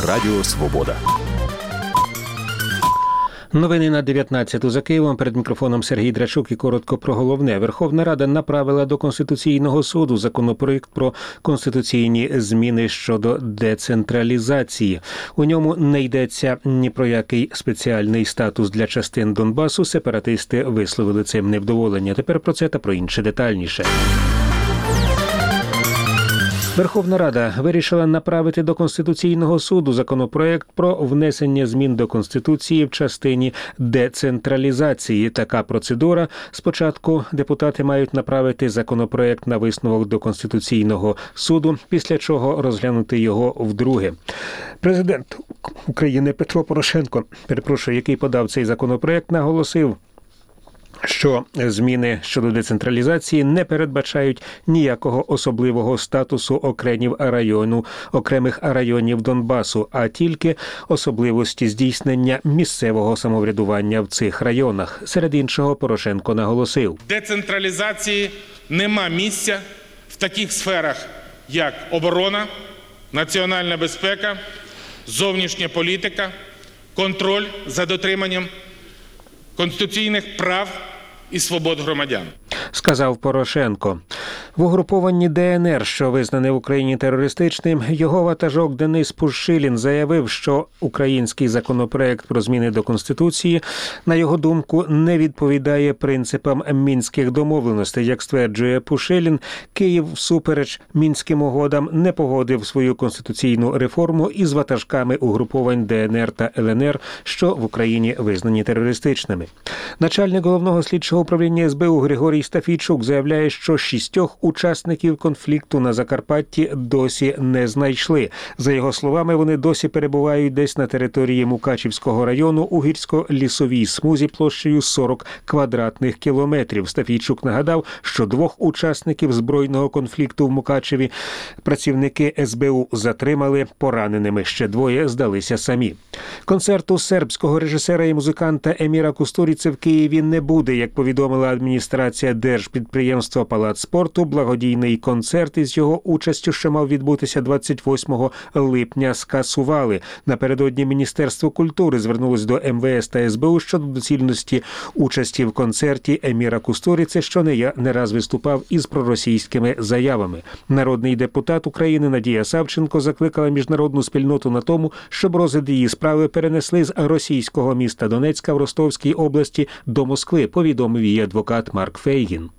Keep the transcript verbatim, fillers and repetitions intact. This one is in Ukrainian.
Радіо Свобода. Новини на дев'ятнадцяту за Києвом. Перед мікрофоном Сергій Драчук і коротко про головне. Верховна Рада направила до Конституційного суду законопроект про конституційні зміни щодо децентралізації. У ньому не йдеться ні про який спеціальний статус для частин Донбасу. Сепаратисти висловили цим невдоволення. Тепер про це та про інше детальніше. Верховна Рада вирішила направити до Конституційного суду законопроект про внесення змін до Конституції в частині децентралізації. Така процедура. Спочатку депутати мають направити законопроект на висновок до Конституційного суду, після чого розглянути його вдруге. Президент України Петро Порошенко, перепрошую, який подав цей законопроект, наголосив, що зміни щодо децентралізації не передбачають ніякого особливого статусу окремих району, окремих районів Донбасу, а тільки особливості здійснення місцевого самоврядування в цих районах. Серед іншого, Порошенко наголосив: децентралізації нема місця в таких сферах, як оборона, національна безпека, зовнішня політика, контроль за дотриманням конституційних прав і свобод громадян. Сказав Порошенко. В угрупованні Де Ен Ер, що визнане в Україні терористичним, його ватажок Денис Пушилін заявив, що український законопроект про зміни до Конституції, на його думку, не відповідає принципам Мінських домовленостей. Як стверджує Пушилін, Київ всупереч Мінським угодам не погодив свою конституційну реформу із ватажками угруповань Де Ен Ер та Ел Ен Ер, що в Україні визнані терористичними. Начальник головного слідчого управління Ес Бе У Григорій Стафійчук заявляє, що шістьох учасників конфлікту на Закарпатті досі не знайшли. За його словами, вони досі перебувають десь на території Мукачівського району у гірсько-лісовій смузі площею сорок квадратних кілометрів. Стафійчук нагадав, що двох учасників збройного конфлікту в Мукачеві працівники Ес Бе У затримали пораненими. Ще двоє здалися самі. Концерту сербського режисера і музиканта Еміра Кустуріци в Києві не буде, як повідомила адміністрація держпідприємства «Палац спорту». Благодійний концерт із його участю, що мав відбутися двадцять восьмого липня, скасували. Напередодні Міністерство культури звернулось до Ем Ве Ес та Ес Бе У щодо доцільності участі в концерті Еміра Кустуріци, що не, не раз виступав із проросійськими заявами. Народний депутат України Надія Савченко закликала міжнародну спільноту на тому, щоб розгляд її справи перенесли з російського міста Донецька в Ростовській області до Москви, повідомив її адвокат Марк Фейгін.